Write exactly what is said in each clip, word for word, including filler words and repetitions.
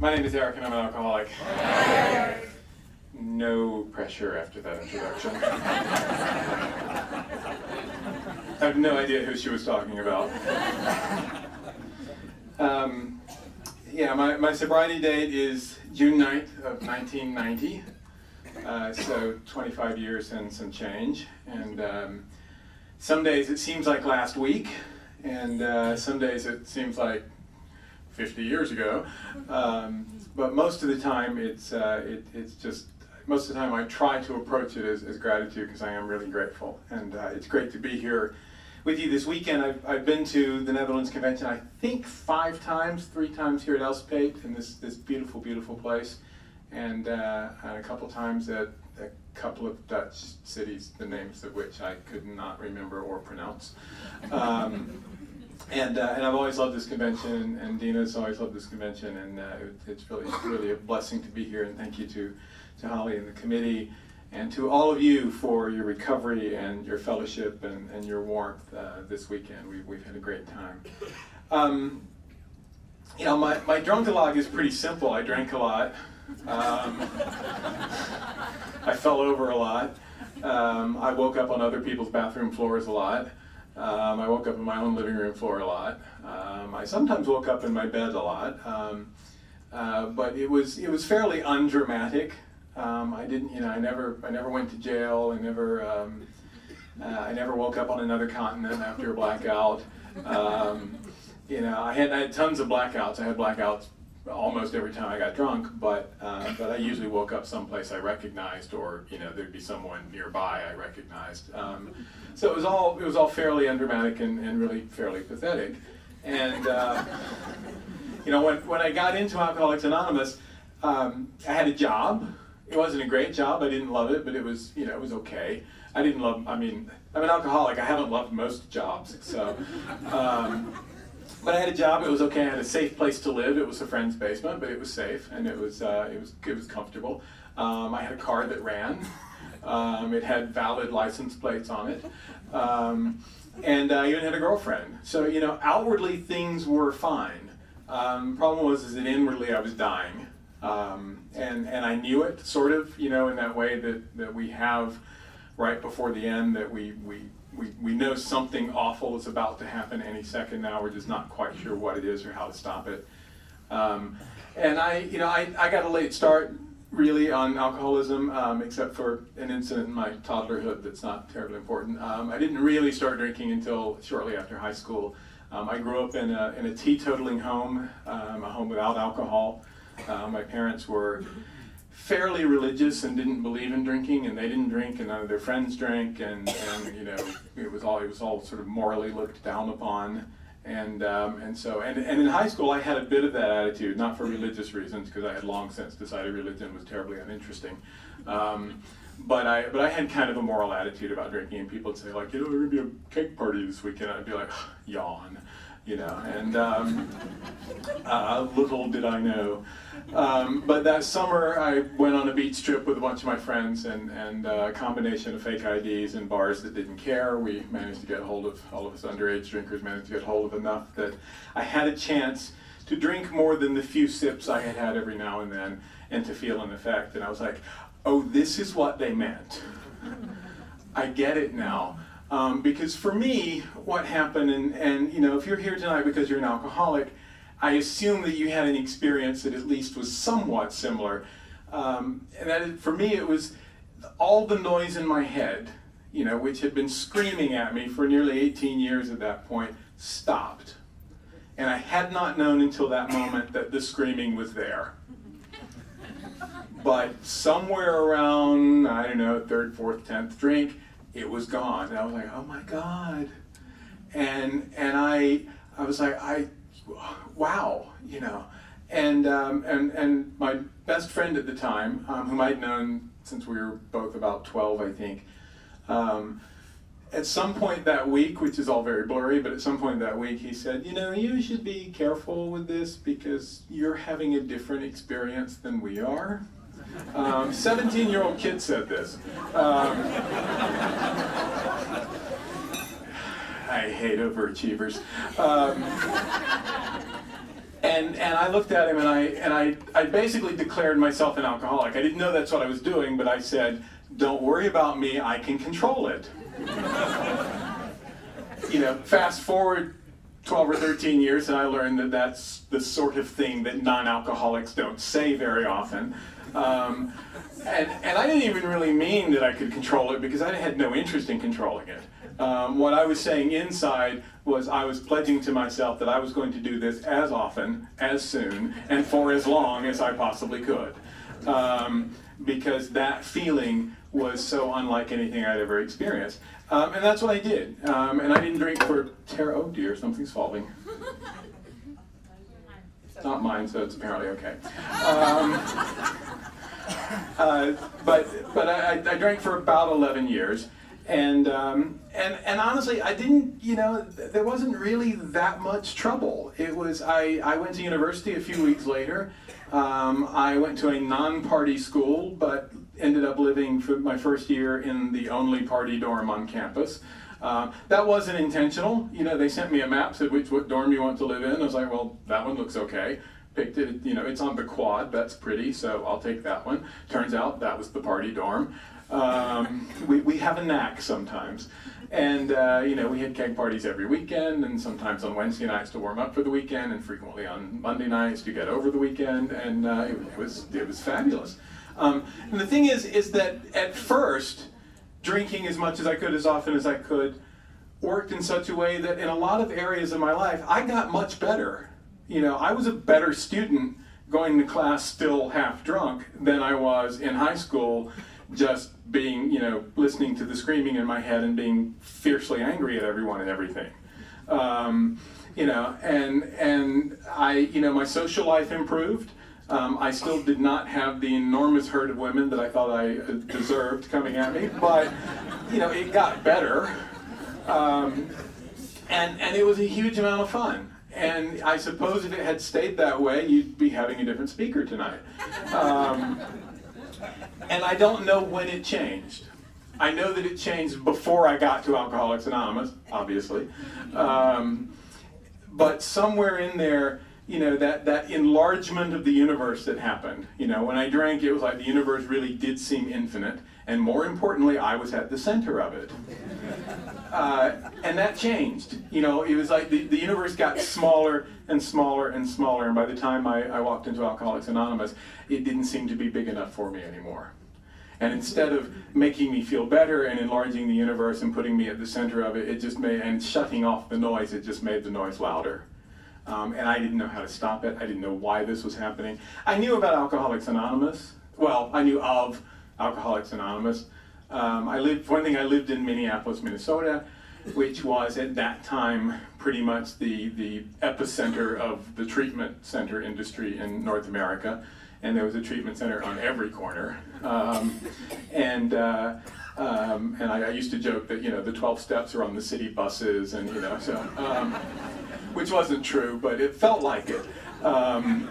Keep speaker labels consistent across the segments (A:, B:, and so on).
A: My name is Eric and I'm an alcoholic. No pressure after that introduction. I have no idea who she was talking about. Um, yeah, my, my sobriety date is June ninth of nineteen ninety, uh, so twenty-five years and some change. And um, some days it seems like last week, and uh, some days it seems like fifty years ago. Um, but most of the time it's, uh, it, it's just, most of the time I try to approach it as, as gratitude, because I am really grateful. And uh, it's great to be here with you this weekend. I've, I've been to the Netherlands Convention, I think five times, three times here at Elspet in this, this beautiful, beautiful place, and, uh, and a couple times at a couple of Dutch cities, the names of which I could not remember or pronounce. Um, and, uh, and I've always loved this convention, and Dina's always loved this convention, and uh, it, it's really, really a blessing to be here, and thank you to, to Holly and the committee, and to all of you for your recovery and your fellowship and, and your warmth uh, this weekend. We, we've had a great time. Um, you know, my, my drunkalog is pretty simple. I drank a lot. Um, I fell over a lot. Um, I woke up on other people's bathroom floors a lot. Um, I woke up in my own living room floor a lot. Um, I sometimes woke up in my bed a lot. Um, uh, but it was, it was fairly undramatic. Um, I didn't, you know, I never, I never went to jail. I never, um, uh, I never woke up on another continent after a blackout. Um, you know, I had, I had tons of blackouts. I had blackouts almost every time I got drunk, but, uh, but I usually woke up someplace I recognized, or you know, there'd be someone nearby I recognized. Um, so it was all, it was all fairly undramatic and, and really fairly pathetic. And uh, you know, when when I got into Alcoholics Anonymous, um, I had a job. It wasn't a great job. I didn't love it, but it was, you know, it was okay. I didn't love, I mean, I'm an alcoholic. I haven't loved most jobs, so. Um, but I had a job. It was okay. I had a safe place to live. It was a friend's basement, but it was safe, and it was, uh, it was, it was comfortable. Um, I had a car that ran. Um, it had valid license plates on it. Um, and I even had a girlfriend. So, you know, outwardly things were fine. Um, problem was is that inwardly I was dying. Um, and, and I knew it, sort of, you know, in that way that, that we have right before the end, that we, we, we, we know something awful is about to happen any second now. We're just not quite sure what it is or how to stop it. Um, and I, you know, I, I got a late start, really, on alcoholism, um, except for an incident in my toddlerhood that's not terribly important. Um, I didn't really start drinking until shortly after high school. Um, I grew up in a, in a teetotaling home, um, a home without alcohol. Uh, my parents were fairly religious and didn't believe in drinking, and they didn't drink, and none of their friends drank, and, and you know, it was all it was all sort of morally looked down upon, and um, and so and and in high school I had a bit of that attitude, not for religious reasons, because I had long since decided religion was terribly uninteresting, um, but I but I had kind of a moral attitude about drinking, and people would say like, you know, there's gonna be a cake party this weekend, and I'd be like, yawn. You know, and um, uh, little did I know. Um, but that summer I went on a beach trip with a bunch of my friends, and, and uh, a combination of fake I Ds and bars that didn't care. We managed to get hold of, all of us underage drinkers managed to get hold of enough that I had a chance to drink more than the few sips I had had every now and then, and to feel an effect. And I was like, oh, this is what they meant. I get it now. Um, because for me, what happened, and, and you know, if you're here tonight because you're an alcoholic, I assume that you had an experience that at least was somewhat similar. Um, and that for me, it was all the noise in my head, you know, which had been screaming at me for nearly eighteen years at that point, stopped. And I had not known until that moment that the screaming was there. But somewhere around, I don't know, third, fourth, tenth drink, it was gone. And I was like, oh my God. And and I I was like, I wow, you know. And um, and and my best friend at the time, um, whom I'd known since we were both about twelve, I think, um, at some point that week, which is all very blurry, but at some point that week he said, you know, you should be careful with this because you're having a different experience than we are. Um, seventeen-year-old kid said this. Um, I hate overachievers. Um, and And, and I looked at him and I, and I, I basically declared myself an alcoholic. I didn't know that's what I was doing, but I said, don't worry about me, I can control it. You know, fast forward twelve or thirteen years and I learned that that's the sort of thing that non-alcoholics don't say very often. Um, and, and I didn't even really mean that I could control it because I had no interest in controlling it. Um, what I was saying inside was I was pledging to myself that I was going to do this as often, as soon, and for as long as I possibly could. Um, because that feeling was so unlike anything I'd ever experienced. Um, and that's what I did. Um, and I didn't drink for ter- oh dear, something's falling. It's not mine, so it's apparently okay. Um, uh, but but I, I drank for about eleven years. And, um, and and honestly, I didn't, you know, th- there wasn't really that much trouble. It was, I, I went to university a few weeks later. Um, I went to a non-party school, but ended up living for my first year in the only party dorm on campus. Uh, that wasn't intentional. You know, they sent me a map, said which what dorm you want to live in. I was like, well, that one looks okay. Picked it, you know, it's on the quad, that's pretty, so I'll take that one. Turns out that was the party dorm. Um, we, we have a knack sometimes. And, uh, you know, we had keg parties every weekend, and sometimes on Wednesday nights to warm up for the weekend, and frequently on Monday nights to get over the weekend, and uh, it, it was it was fabulous. Um, and the thing is, is that at first, drinking as much as I could, as often as I could, worked in such a way that in a lot of areas of my life, I got much better. You know, I was a better student going to class still half drunk than I was in high school, just being, you know, listening to the screaming in my head and being fiercely angry at everyone and everything. Um, you know, and and I, you know, my social life improved. Um, I still did not have the enormous herd of women that I thought I deserved coming at me, but, you know, it got better. Um, and, and it was a huge amount of fun. And I suppose if it had stayed that way, you'd be having a different speaker tonight. Um, and I don't know when it changed. I know that it changed before I got to Alcoholics Anonymous, obviously. Um, but somewhere in there, you know, that, that enlargement of the universe that happened. You know, when I drank, it was like the universe really did seem infinite. And more importantly, I was at the center of it. Uh, and that changed. You know, it was like the, the universe got smaller and smaller and smaller, and by the time I, I walked into Alcoholics Anonymous, it didn't seem to be big enough for me anymore. And instead of making me feel better and enlarging the universe and putting me at the center of it, it just made, and shutting off the noise, it just made the noise louder. Um, and I didn't know how to stop it. I didn't know why this was happening. I knew about Alcoholics Anonymous. Well, I knew of Alcoholics Anonymous. Um, I lived, for one thing, I lived in Minneapolis, Minnesota, which was at that time pretty much the, the epicenter of the treatment center industry in North America. And there was a treatment center on every corner. Um, and uh, um, and I, I used to joke that, you know, the twelve steps are on the city buses, and, you know, so, um, which wasn't true, but it felt like it. Um,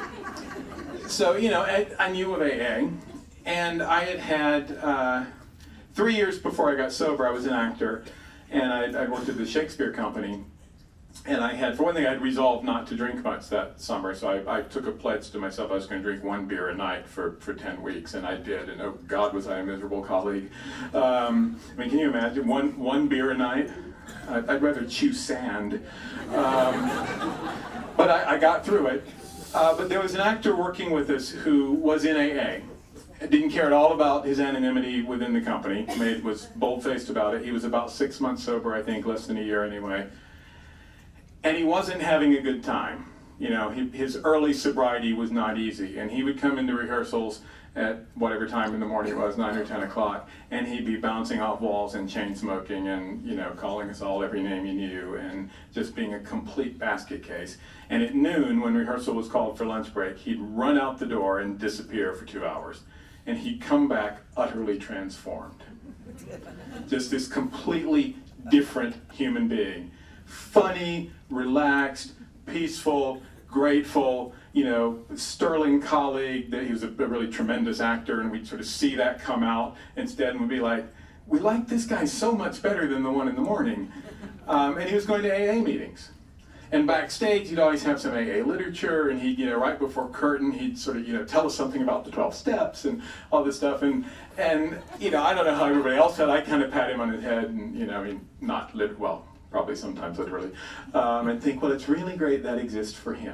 A: so, you know, I, I knew of A A, and I had had, uh, three years before I got sober, I was an actor, and I, I worked at the Shakespeare Company. And I had, for one thing, I had resolved not to drink much that summer, so I, I took a pledge to myself I was going to drink one beer a night for, for ten weeks, and I did, and oh God, was I a miserable colleague. Um, I mean, can you imagine, one, one beer a night? I'd, I'd rather chew sand. Um, but I, I got through it. Uh, but there was an actor working with us who was in A A. Didn't care at all about his anonymity within the company, made, was bold-faced about it. He was about six months sober, I think, less than a year anyway. And he wasn't having a good time. You know, he, his early sobriety was not easy. And he would come into rehearsals at whatever time in the morning it was, nine or ten o'clock, and he'd be bouncing off walls and chain smoking and, you know, calling us all every name he knew and just being a complete basket case. And at noon, when rehearsal was called for lunch break, he'd run out the door and disappear for two hours. And he'd come back utterly transformed. Just this completely different human being. Funny, relaxed, peaceful, grateful, you know, sterling colleague, that he was a, a really tremendous actor, and we'd sort of see that come out instead, and we'd be like, we like this guy so much better than the one in the morning. Um, and he was going to A A meetings. And backstage, he'd always have some A A literature, and he'd, you know, right before curtain, he'd sort of, you know, tell us something about the twelve steps and all this stuff. And, and you know, I don't know how everybody else felt. I kind of pat him on his head, and, you know, I mean, not lit well, probably sometimes literally, um, and think, well, it's really great that exists for him.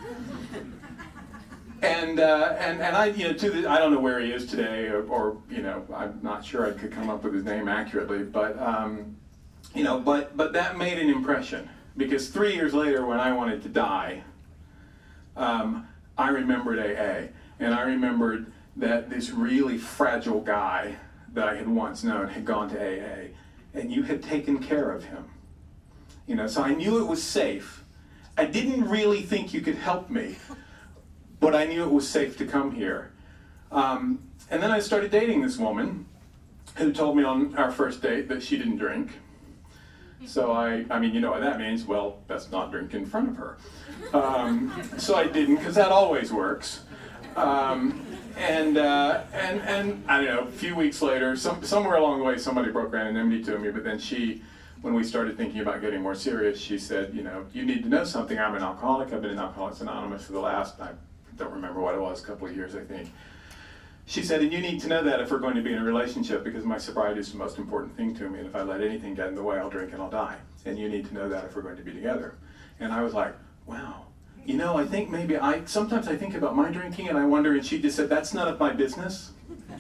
A: And, uh, and, and I, you know, to the, I don't know where he is today, or, or, you know, I'm not sure I could come up with his name accurately, but, um, you know, but, but that made an impression. Because three years later, when I wanted to die, um, I remembered A A. And I remembered that this really fragile guy that I had once known had gone to A A. And you had taken care of him. You know, so I knew it was safe. I didn't really think you could help me, but I knew it was safe to come here. Um, and then I started dating this woman who told me on our first date that she didn't drink. So I, I mean, you know what that means. Well, best not drink in front of her. Um, so I didn't, because that always works. Um, and, uh, and, and I don't know, a few weeks later, some, somewhere along the way, somebody broke anonymity to me, but then she, when we started thinking about getting more serious, she said, you know, you need to know something. I'm an alcoholic. I've been in Alcoholics Anonymous for the last, I don't remember what it was, a couple of years, I think. She said, and you need to know that if we're going to be in a relationship, because my sobriety is the most important thing to me, and if I let anything get in the way, I'll drink and I'll die. And you need to know that if we're going to be together. And I was like, wow. You know, I think maybe I, sometimes I think about my drinking and I wonder, and she just said, that's none of my business.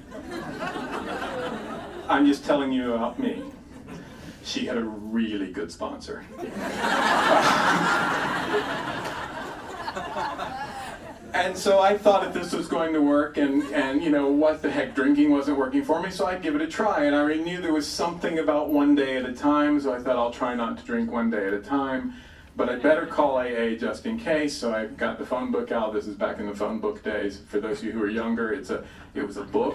A: I'm just telling you about me. She had a really good sponsor. And so I thought that this was going to work, and, and you know, what the heck, drinking wasn't working for me, so I'd give it a try. And I knew there was something about one day at a time, so I thought I'll try not to drink one day at a time. But I'd better call A A just in case, so I got the phone book out. This is back in the phone book days. For those of you who are younger, it's a, it was a book.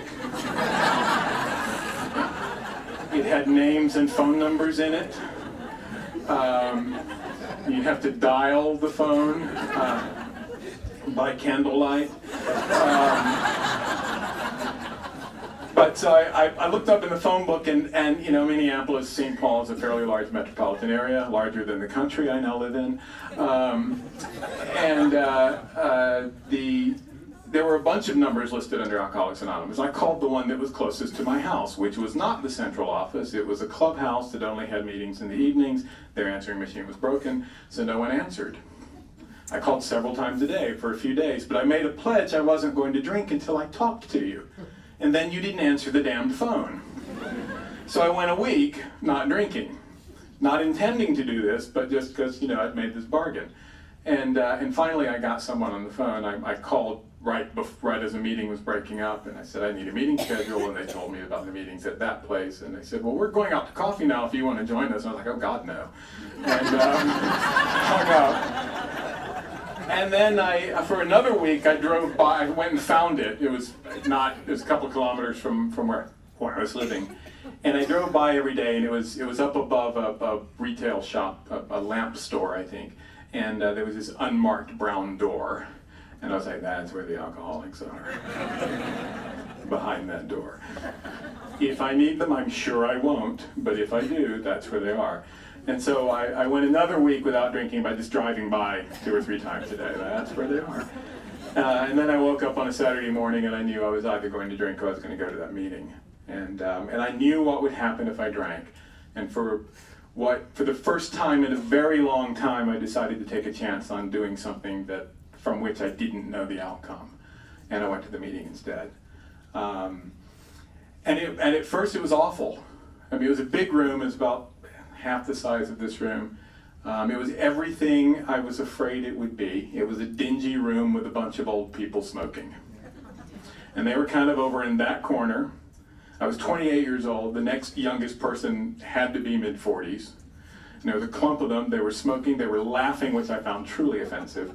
A: It had names and phone numbers in it. Um, you'd have to dial the phone. Uh, by candlelight. Um, but so I, I looked up in the phone book, and, and you know, Minneapolis, Saint Paul is a fairly large metropolitan area, larger than the country I now live in. Um, and uh, uh, the, there were a bunch of numbers listed under Alcoholics Anonymous. I called the one that was closest to my house, which was not the central office. It was a clubhouse that only had meetings in the evenings. Their answering machine was broken, so no one answered. I called several times a day for a few days, but I made a pledge I wasn't going to drink until I talked to you. And then you didn't answer the damned phone. So I went a week not drinking, not intending to do this, but just because, you know, I'd made this bargain. And, uh, and finally I got someone on the phone. I, I called right, bef- right as the meeting was breaking up, and I said, I need a meeting schedule, and they told me about the meetings at that place. And they said, well, we're going out to coffee now if you want to join us. And I was like, oh, God, no. And um, hung up. And then I, for another week, I drove by, I went and found it. It was not, it was a couple kilometers from, from where, where I was living. And I drove by every day, and it was, it was up above a, a retail shop, a, a lamp store, I think. And uh, there was this unmarked brown door. And I was like, that's where the alcoholics are. Behind that door. If I need them, I'm sure I won't. But if I do, that's where they are. And so I, I went another week without drinking by just driving by two or three times a day. That's where they are. Uh, and then I woke up on a Saturday morning, and I knew I was either going to drink or I was going to go to that meeting. And um, and I knew what would happen if I drank. And for what for the first time in a very long time, I decided to take a chance on doing something that from which I didn't know the outcome. And I went to the meeting instead. Um, and it, and at first it was awful. I mean, it was a big room. It was about half the size of this room. Um, it was everything I was afraid it would be. It was a dingy room with a bunch of old people smoking. And they were kind of over in that corner. I was twenty-eight years old. The next youngest person had to be mid forties. And there was a clump of them. They were smoking. They were laughing, which I found truly offensive.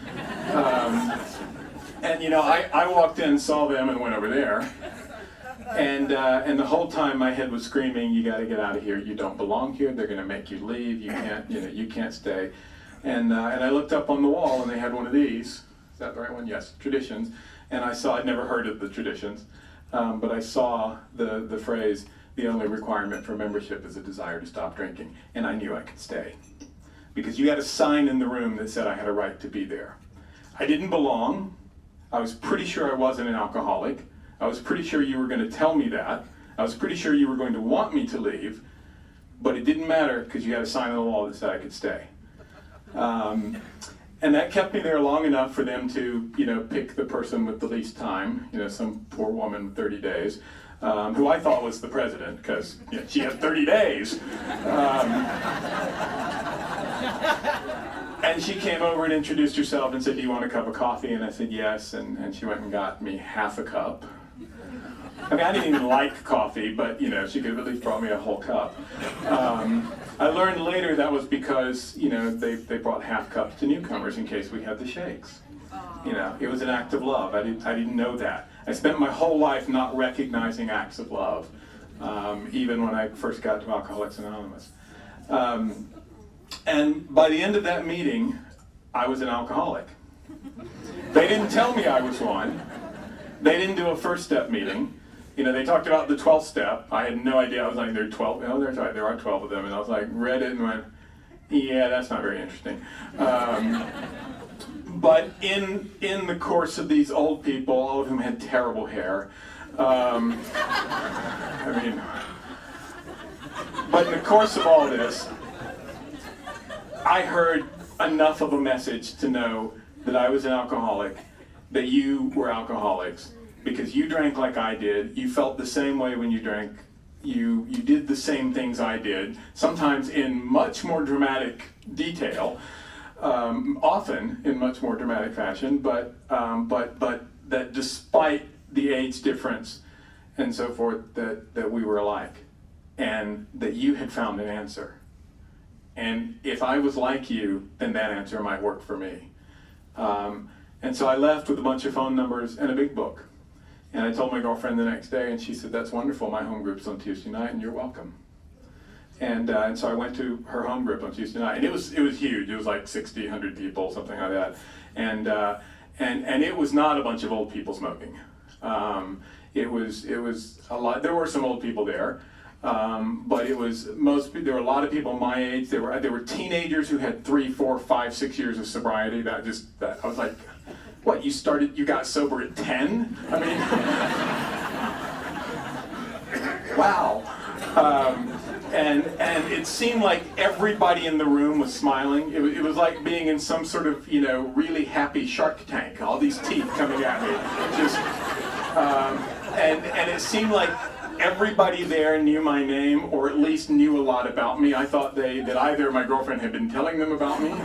A: Um, and, you know, I, I walked in, saw them, and went over there. And uh, and the whole time my head was screaming, you got to get out of here. You don't belong here. They're going to make you leave. You can't, you know, you can't stay. And uh, and I looked up on the wall, and they had one of these. Is that the right one? Yes, Traditions. And I saw, I'd never heard of the Traditions, um, but I saw the, the phrase, the only requirement for membership is a desire to stop drinking. And I knew I could stay. because you had a sign in the room that said I had a right to be there. I didn't belong. I was pretty sure I wasn't an alcoholic. I was pretty sure you were going to tell me that. I was pretty sure you were going to want me to leave, but it didn't matter because you had a sign on the wall that said I could stay. Um, and that kept me there long enough for them to, you know, pick the person with the least time, you know, some poor woman with thirty days, um, who I thought was the president because you know, she had thirty days. Um, and she came over and introduced herself and said, "Do you want a cup of coffee?" And I said, "Yes." And, and she went and got me half a cup. I mean, I didn't even like coffee, but, you know, she could have at least brought me a whole cup. Um, I learned later that was because, you know, they, they brought half cups to newcomers in case we had the shakes. You know, it was an act of love. I didn't, I didn't know that. I spent my whole life not recognizing acts of love, um, even when I first got to Alcoholics Anonymous. Um, and by the end of that meeting, I was an alcoholic. They didn't tell me I was one. They didn't do a first step meeting. You know, they talked about the twelfth step. I had no idea. I was like, there are twelve. Oh, there's right. There are twelve of them. And I was like, read it and went, yeah, that's not very interesting. Um, but in in the course of these old people, all of whom had terrible hair, um, I mean, but in the course of all this, I heard enough of a message to know that I was an alcoholic, that you were alcoholics, because you drank like I did, you felt the same way when you drank, you, you did the same things I did, sometimes in much more dramatic detail, um, often in much more dramatic fashion, but, um, but, but that despite the age difference and so forth, that, that we were alike, and that you had found an answer. And if I was like you, then that answer might work for me. Um, and so I left with a bunch of phone numbers and a big book. And I told my girlfriend the next day, and she said, "That's wonderful, my home group's on Tuesday night, and you're welcome." And, uh, and so I went to her home group on Tuesday night, and it was, it was huge. It was like sixty, one hundred people, something like that. And, uh, and, and it was not a bunch of old people smoking. Um, it was, it was a lot, there were some old people there. Um, but it was most. There were a lot of people my age. There were there were teenagers who had three, four, five, six years of sobriety. That just that, I was like, what? You started? You got sober at ten? I mean, wow. Um, and and it seemed like everybody in the room was smiling. It, it was like being in some sort of you know really happy Shark Tank. All these teeth coming at me, just um, and and it seemed like everybody there knew my name, or at least knew a lot about me. I thought they that either my girlfriend had been telling them about me,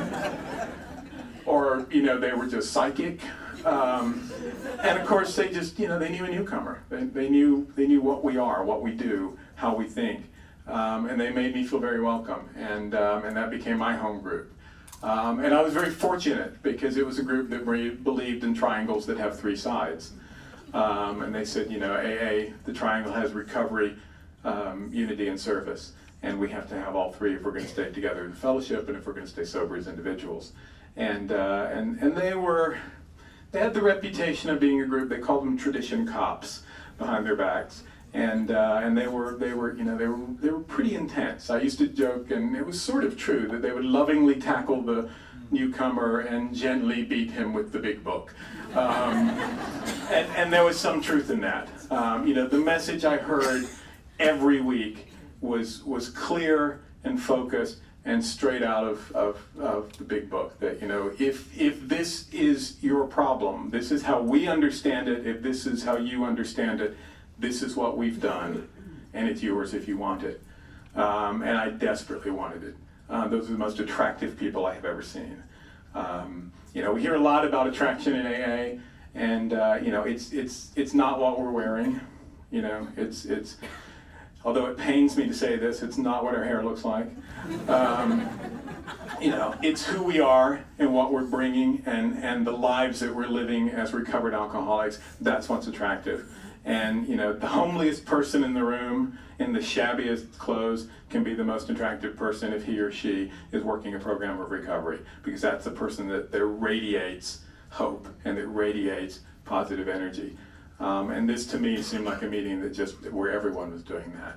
A: or you know they were just psychic. Um, and of course, they just you know they knew a newcomer. They, they knew they knew what we are, what we do, how we think, um, and they made me feel very welcome. And um, and that became my home group. Um, and I was very fortunate because it was a group that re- believed in triangles that have three sides. Um, and they said, you know, A A, the triangle has recovery, um, unity, and service. And we have to have all three if we're going to stay together in fellowship and if we're going to stay sober as individuals. And, uh, and, and they were, they had the reputation of being a group, they called them tradition cops behind their backs. And, uh, and they were, they were, you know, they were, they were pretty intense. I used to joke, and it was sort of true, that they would lovingly tackle the newcomer and gently beat him with the big book. Um, and, and there was some truth in that. Um, you know, the message I heard every week was was clear and focused and straight out of, of, of the big book. That, you know, if if this is your problem, this is how we understand it, if this is how you understand it, this is what we've done, and it's yours if you want it. Um, and I desperately wanted it. Uh, those are the most attractive people I have ever seen. Um, you know, we hear a lot about attraction in A A, and uh, you know, it's it's it's not what we're wearing. You know, it's it's. Although it pains me to say this, it's not what our hair looks like. Um, you know, it's who we are and what we're bringing, and and the lives that we're living as recovered alcoholics. That's what's attractive. And you know, the homeliest person in the room, in the shabbiest clothes, can be the most attractive person if he or she is working a program of recovery, because that's the person that, that radiates hope and that radiates positive energy. Um, and this to me seemed like a meeting that just where everyone was doing that.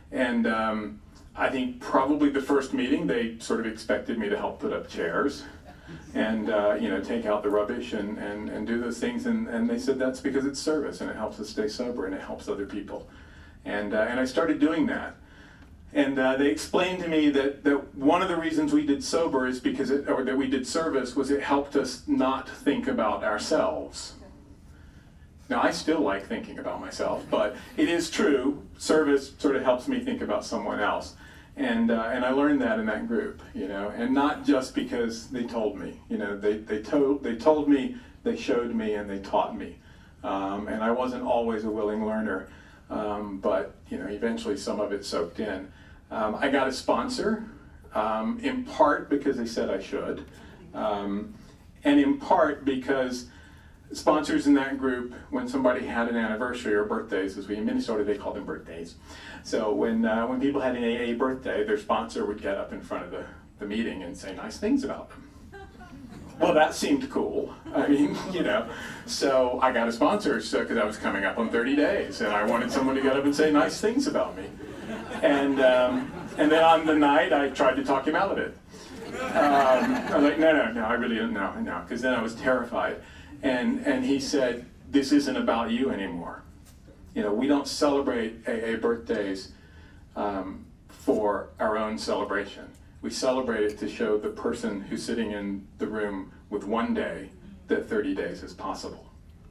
A: And um, I think probably the first meeting, they sort of expected me to help put up chairs and uh, you know, take out the rubbish and, and, and do those things. And, and they said that's because it's service and it helps us stay sober and it helps other people. And, uh, and I started doing that. And uh, they explained to me that, that one of the reasons we did sober is because it, or that we did service was it helped us not think about ourselves. Now, I still like thinking about myself, but it is true, service sort of helps me think about someone else. And, uh, and I learned that in that group, you know, and not just because they told me, you know, they, they, told, they told me, they showed me, and they taught me. Um, and I wasn't always a willing learner, um, but, you know, eventually some of it soaked in. Um, I got a sponsor, um, in part because they said I should, um, and in part because sponsors in that group, when somebody had an anniversary or birthdays, as we in Minnesota they call them birthdays. So when uh, when people had an A A birthday, their sponsor would get up in front of the, the meeting and say nice things about them. Well, that seemed cool. I mean, you know, so I got a sponsor so because I was coming up on thirty days, and I wanted someone to get up and say nice things about me. And um, and then on the night, I tried to talk him out of it. Um, I was like, no, no, no, I really don't know, no, because then I was terrified. And, and he said, this isn't about you anymore. You know, we don't celebrate A A birthdays um, for our own celebration. We celebrate it to show the person who's sitting in the room with one day that thirty days is possible.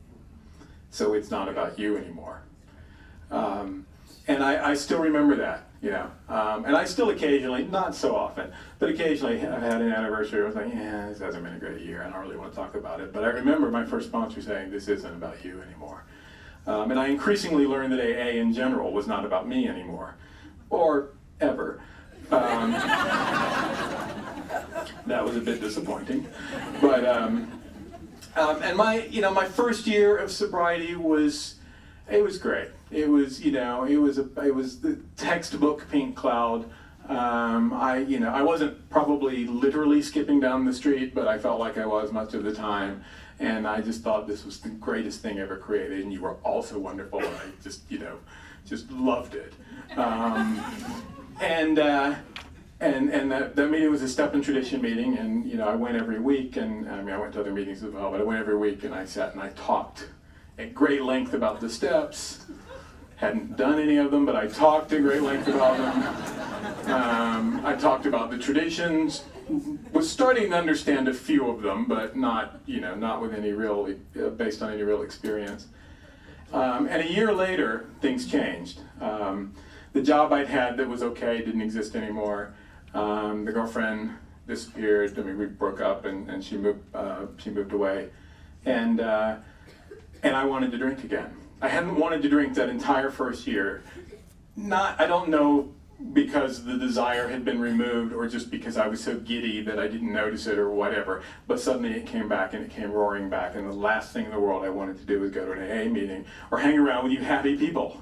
A: So it's not about you anymore. Um, and I, I still remember that, you know. Um, and I still occasionally, not so often, but occasionally I've had an anniversary. I was like, yeah, this hasn't been a great year. I don't really want to talk about it. But I remember my first sponsor saying, this isn't about you anymore. Um, and I increasingly learned that A A in general was not about me anymore, or ever. Um, that was a bit disappointing. But, um, um, and my, you know, my first year of sobriety was, it was great. It was, you know, it was a, it was the textbook pink cloud. Um, I, you know, I wasn't probably literally skipping down the street, but I felt like I was much of the time. And I just thought this was the greatest thing ever created, and you were all so wonderful, and I just, you know, just loved it. Um, and uh, and and that, that meeting was a Step in Tradition meeting, and you know, I went every week, and I mean, I went to other meetings as well, but I went every week, and I sat and I talked at great length about the steps. Hadn't done any of them, but I talked at great length about them. Um, I talked about the traditions. Was starting to understand a few of them, but not, you know, not with any real, uh, based on any real experience. Um, and a year later, things changed. Um, the job I'd had that was okay didn't exist anymore. Um, the girlfriend disappeared. I mean, we broke up, and, and she moved. Uh, she moved away, and uh, and I wanted to drink again. I hadn't wanted to drink that entire first year. Not, I don't know, because the desire had been removed or just because I was so giddy that I didn't notice it or whatever. But suddenly it came back, and it came roaring back, and the last thing in the world I wanted to do was go to an A A meeting or hang around with you happy people.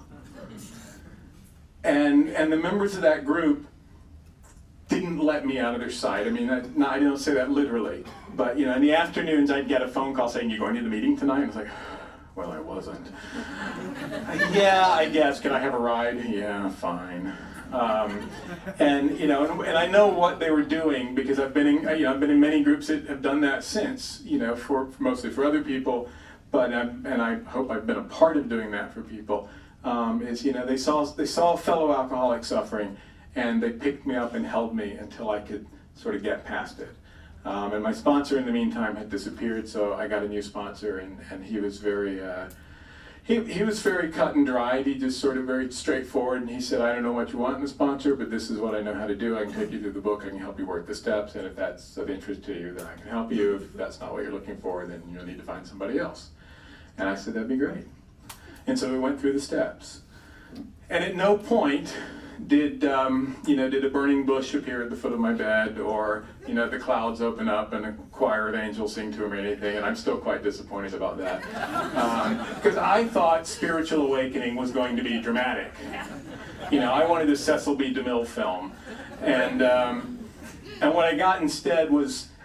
A: And and the members of that group didn't let me out of their sight. I mean, I, no, I don't say that literally, but you know, in the afternoons I'd get a phone call saying, "You going to the meeting tonight?" And I was like, well, I wasn't. Yeah, I guess. Can I have a ride? Yeah, fine. Um, and you know, and, and I know what they were doing because I've been in, you know, I've been in many groups that have done that since. You know, for, for mostly for other people, but I'm, and I hope I've been a part of doing that for people. Um, is you know, they saw they saw fellow alcoholics suffering, and they picked me up and held me until I could sort of get past it. Um, and my sponsor in the meantime had disappeared, so I got a new sponsor, and, and he was very, uh, he, he was very cut and dried. He just sort of very straightforward, and he said, I don't know what you want in a sponsor, but this is what I know how to do. I can take you through the book, I can help you work the steps, and if that's of interest to you, then I can help you. If that's not what you're looking for, then you'll need to find somebody else. And I said, that'd be great. And so we went through the steps. And at no point did um, you know, did a burning bush appear at the foot of my bed, or you know, the clouds open up and a choir of angels sing to him or anything, and I'm still quite disappointed about that. Because um, I thought spiritual awakening was going to be dramatic. You know, I wanted a Cecil B. DeMille film. And, um, and what I got instead was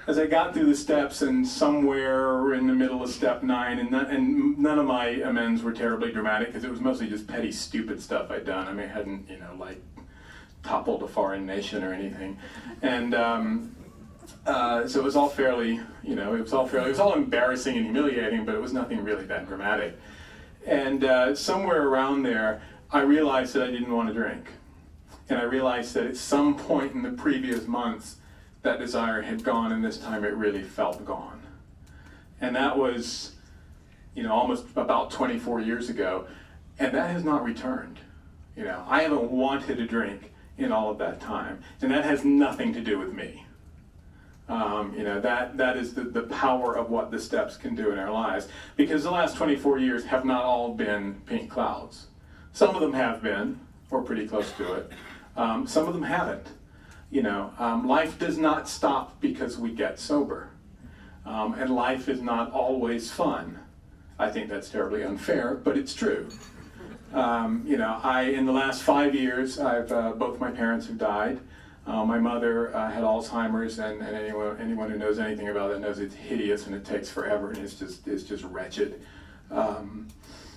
A: as I got through the steps, and somewhere in the middle of step nine, and, none, and none of my amends were terribly dramatic because it was mostly just petty, stupid stuff I'd done. I mean, I hadn't, you know, like toppled a foreign nation or anything, and um, uh, so it was all fairly, you know, it was all fairly, it was all embarrassing and humiliating, but it was nothing really that dramatic. And uh, somewhere around there, I realized that I didn't want to drink. And I realized that at some point in the previous months, that desire had gone, and this time it really felt gone. And that was, you know, almost about twenty-four years ago, and that has not returned. You know, I haven't wanted a drink in all of that time, and that has nothing to do with me. Um, you know, that, that is the, the power of what the steps can do in our lives, because the last twenty-four years have not all been pink clouds. Some of them have been, or pretty close to it. Um, some of them haven't. You know, um, life does not stop because we get sober. Um, and life is not always fun. I think that's terribly unfair, but it's true. Um, you know, I, in the last five years, I've, uh, both my parents have died. Uh, my mother uh, had Alzheimer's, and, and anyone, anyone who knows anything about it knows it's hideous and it takes forever and it's just, it's just wretched. Um,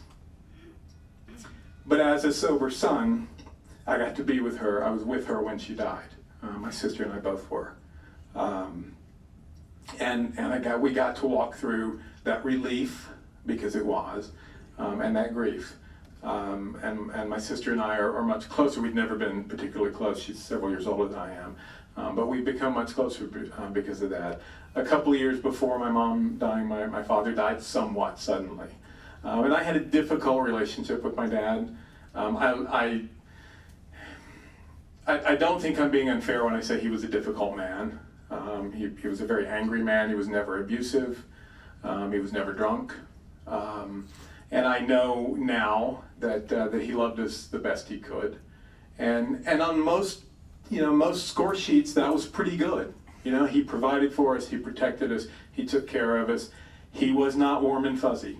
A: but as a sober son, I got to be with her. I was with her when she died. Uh, my sister and I both were. Um, and and I got, we got to walk through that relief, because it was, um, and that grief. Um, and, and my sister and I are, are much closer. We've never been particularly close. She's several years older than I am. Um, but we've become much closer uh, because of that. A couple of years before my mom dying, my, my father died somewhat suddenly. Um, and I had a difficult relationship with my dad. Um, I, I I, I don't think I'm being unfair when I say he was a difficult man. Um, he, he was a very angry man. He was never abusive. Um, he was never drunk. Um, and I know now that uh, that he loved us the best he could. And and on most, you know, most score sheets, that was pretty good. You know, he provided for us. He protected us. He took care of us. He was not warm and fuzzy.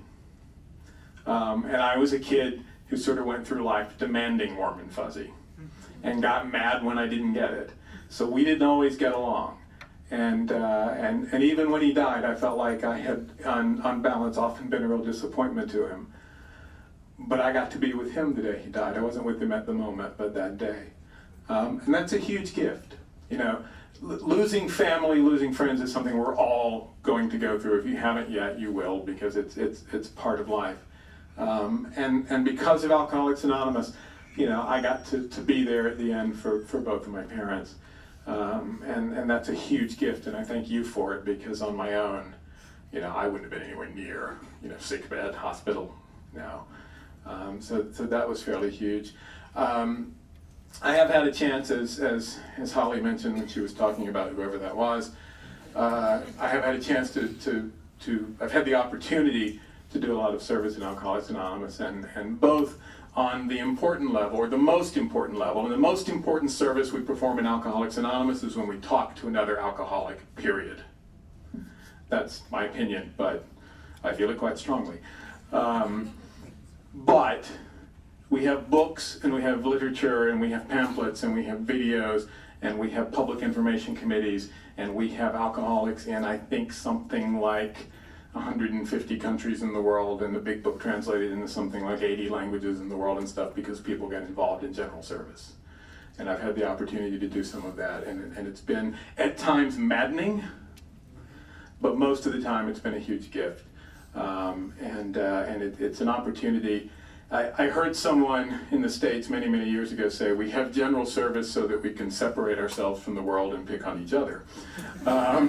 A: Um, and I was a kid who sort of went through life demanding warm and fuzzy, and got mad when I didn't get it. So we didn't always get along. And uh, and and even when he died, I felt like I had, on, on balance, often been a real disappointment to him. But I got to be with him the day he died. I wasn't with him at the moment, but that day. Um, and that's a huge gift. You know, l- losing family, losing friends is something we're all going to go through. If you haven't yet, you will, because it's it's it's part of life. Um, and and because of Alcoholics Anonymous, you know, I got to, to be there at the end for, for both of my parents. Um, and, and that's a huge gift, and I thank you for it, because on my own, you know, I wouldn't have been anywhere near, you know, sick bed, hospital, no. Um, so, so that was fairly huge. Um, I have had a chance, as, as, as Holly mentioned when she was talking about whoever that was, uh, I have had a chance to, to, to, I've had the opportunity to do a lot of service in Alcoholics Anonymous, and, and both on the important level, or the most important level, and the most important service we perform in Alcoholics Anonymous is when we talk to another alcoholic, period. That's my opinion, but I feel it quite strongly. Um, but we have books, and we have literature, and we have pamphlets, and we have videos, and we have public information committees, and we have alcoholics in, I think, something like one hundred fifty countries in the world, and the big book translated into something like eighty languages in the world and stuff, because people get involved in general service. And I've had the opportunity to do some of that, and, and it's been at times maddening, but most of the time it's been a huge gift. Um, and uh, and it, it's an opportunity. I, I heard someone in the States many, many years ago say, we have general service so that we can separate ourselves from the world and pick on each other. Um,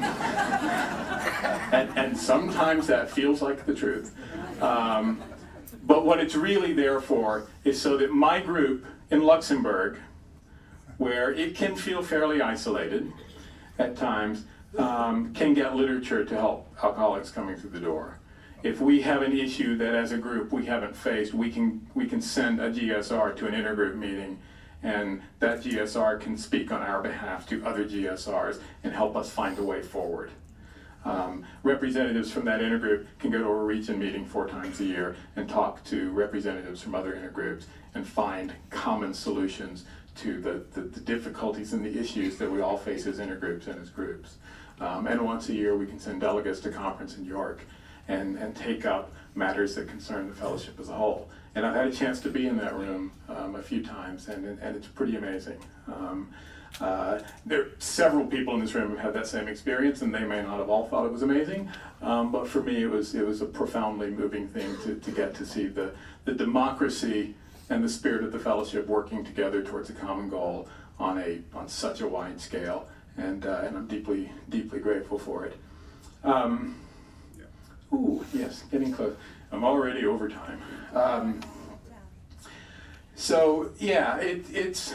A: and, and sometimes that feels like the truth. Um, but what it's really there for is so that my group in Luxembourg, where it can feel fairly isolated at times, um, can get literature to help alcoholics coming through the door. If we have an issue that as a group we haven't faced, we can we can send a G S R to an intergroup meeting, and that G S R can speak on our behalf to other G S Rs and help us find a way forward. Um, representatives from that intergroup can go to a region meeting four times a year and talk to representatives from other intergroups and find common solutions to the, the, the difficulties and the issues that we all face as intergroups and as groups. Um, and once a year we can send delegates to conference in York and, and take up matters that concern the fellowship as a whole. And I've had a chance to be in that room um, a few times, and, and it's pretty amazing. Um, uh, there are several people in this room who have had that same experience, and they may not have all thought it was amazing, um, but for me it was it was a profoundly moving thing to, to get to see the, the democracy and the spirit of the fellowship working together towards a common goal on a on such a wide scale, and uh, and I'm deeply deeply grateful for it. Um, ooh, yes, getting close. I'm already over time. Um, so yeah, it, it's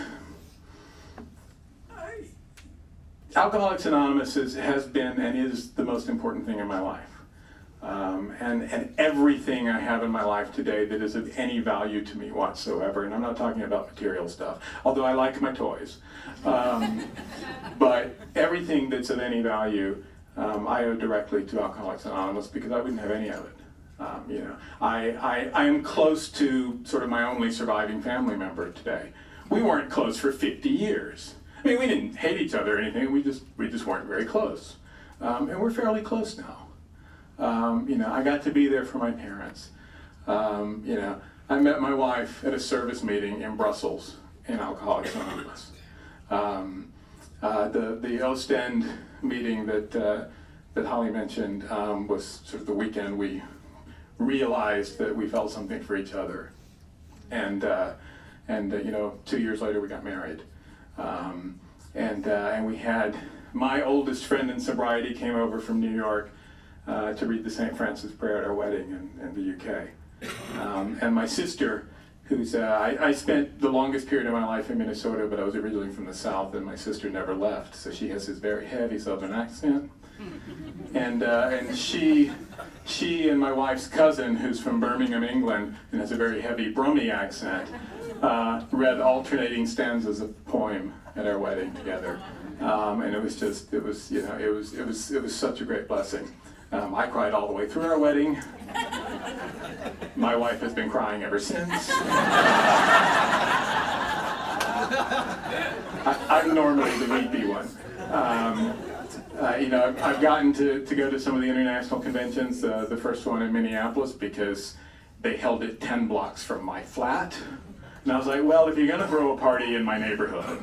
A: I, Alcoholics Anonymous is, has been and is the most important thing in my life. Um, and, and everything I have in my life today that is of any value to me whatsoever, and I'm not talking about material stuff, although I like my toys, um, but everything that's of any value um, I owe directly to Alcoholics Anonymous, because I wouldn't have any of it. Um, you know, I, I, I am close to sort of my only surviving family member today. We weren't close for fifty years. I mean, we didn't hate each other or anything, we just, we just weren't very close. Um, and we're fairly close now. Um, you know, I got to be there for my parents. Um, you know, I met my wife at a service meeting in Brussels in Alcoholics Anonymous. Um, uh, the the Ostend meeting that uh, that Holly mentioned um, was sort of the weekend we realized that we felt something for each other, and uh, and uh, you know, two years later we got married, um, and uh, and we had my oldest friend in sobriety came over from New York. Uh, to read the Saint Francis prayer at our wedding in, in the U K. Um, and my sister, who's, uh, I, I spent the longest period of my life in Minnesota, but I was originally from the South, and my sister never left, so she has this very heavy Southern accent. And, uh, and she, she and my wife's cousin, who's from Birmingham, England, and has a very heavy Brummie accent, uh, read alternating stanzas of a poem at our wedding together. Um, and it was just, it was, you know, it was, it was, it was such a great blessing. Um, I cried all the way through our wedding. My wife has been crying ever since. I, I'm normally the weepy one. Um, uh, you know, I've, I've gotten to, to go to some of the international conventions, uh, the first one in Minneapolis, because they held it ten blocks from my flat. And I was like, well, if you're going to throw a party in my neighborhood,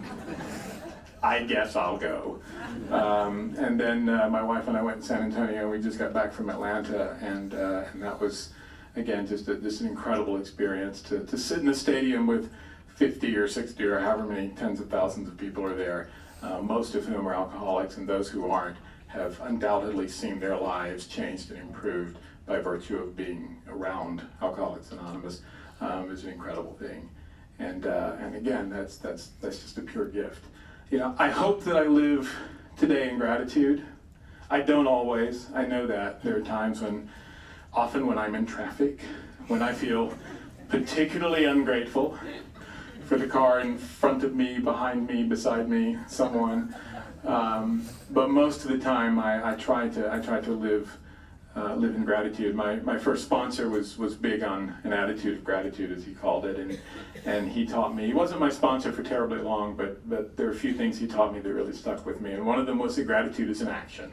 A: I guess I'll go. Um, and then uh, my wife and I went to San Antonio. We just got back from Atlanta, and uh, and that was, again, just a, just an incredible experience to, to sit in a stadium with fifty or sixty or however many tens of thousands of people are there, uh, most of whom are alcoholics, and those who aren't have undoubtedly seen their lives changed and improved by virtue of being around Alcoholics Anonymous. Um, is an incredible thing. And uh, and again, that's that's that's just a pure gift. You know, I hope that I live today in gratitude. I don't always, I know that. There are times when, often when I'm in traffic, when I feel particularly ungrateful for the car in front of me, behind me, beside me, someone. Um, but most of the time I, I try to I try to live uh, live in gratitude. My my first sponsor was was big on an attitude of gratitude, as he called it, and and he taught me. He wasn't my sponsor for terribly long, but but there are a few things he taught me that really stuck with me, and one of them was that gratitude is an action.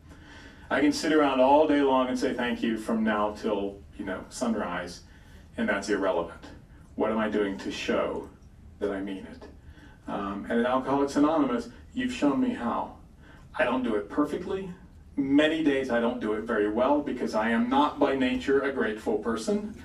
A: I can sit around all day long and say thank you from now till, you know, sunrise, and that's irrelevant. What am I doing to show that I mean it? Um, and at Alcoholics Anonymous, you've shown me how. I don't do it perfectly. Many days I don't do it very well because I am not by nature a grateful person,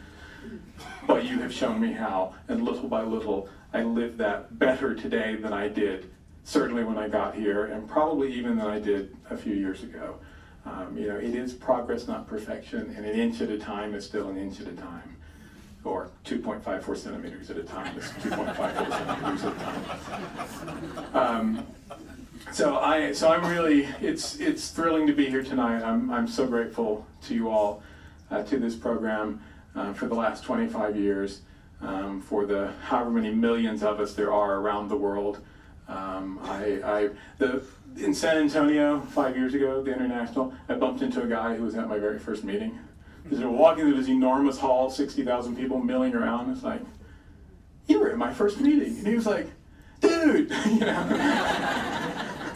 A: but you have shown me how, and little by little I live that better today than I did certainly when I got here, and probably even than I did a few years ago. Um, you know, it is progress, not perfection, and an inch at a time is still an inch at a time, or two point five four centimeters at a time is two point five four centimeters at a time. Um, So I, so I'm really, it's it's thrilling to be here tonight. I'm I'm so grateful to you all, uh, to this program, uh, for the last twenty-five years, um, for the however many millions of us there are around the world. Um, I, I the in San Antonio five years ago, the International, I bumped into a guy who was at my very first meeting. He was walking through this enormous hall, sixty thousand people milling around. It's like, you were at my first meeting, and he was like, dude, you know.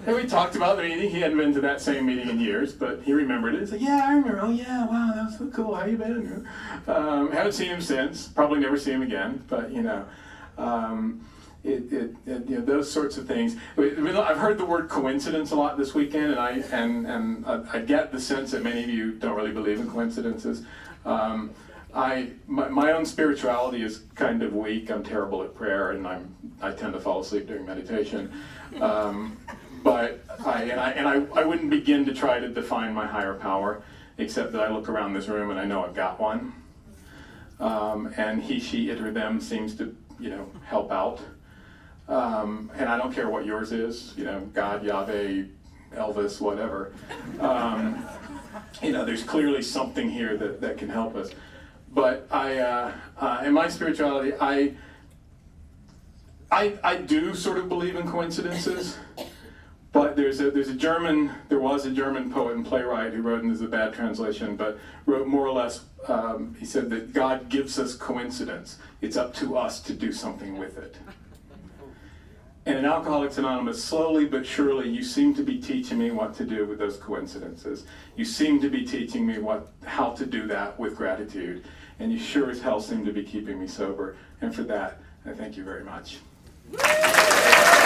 A: And we talked about the meeting. He hadn't been to that same meeting in years, but he remembered it. He said, yeah, I remember. Oh, yeah, wow, that was so cool. How you been? Um, haven't seen him since. Probably never see him again, but, you know. Um, It, it, it, you know, those sorts of things. I've heard the word coincidence a lot this weekend, and I and and I get the sense that many of you don't really believe in coincidences. Um, I my, my own spirituality is kind of weak. I'm terrible at prayer, and I'm I tend to fall asleep during meditation. Um, but I and I and I, I wouldn't begin to try to define my higher power, except that I look around this room and I know I've got one. Um, and he, she, it, or them seems to you know help out. Um, and I don't care what yours is, you know, God, Yahweh, Elvis, whatever. Um, you know, there's clearly something here that, that can help us. But I, uh, uh, in my spirituality, I, I, I do sort of believe in coincidences. But there's a there's a German there was a German poet and playwright who wrote, and this is a bad translation, but wrote more or less. Um, he said that God gives us coincidence. It's up to us to do something with it. And in Alcoholics Anonymous, slowly but surely, you seem to be teaching me what to do with those coincidences. You seem to be teaching me what how to do that with gratitude. And you sure as hell seem to be keeping me sober. And for that, I thank you very much.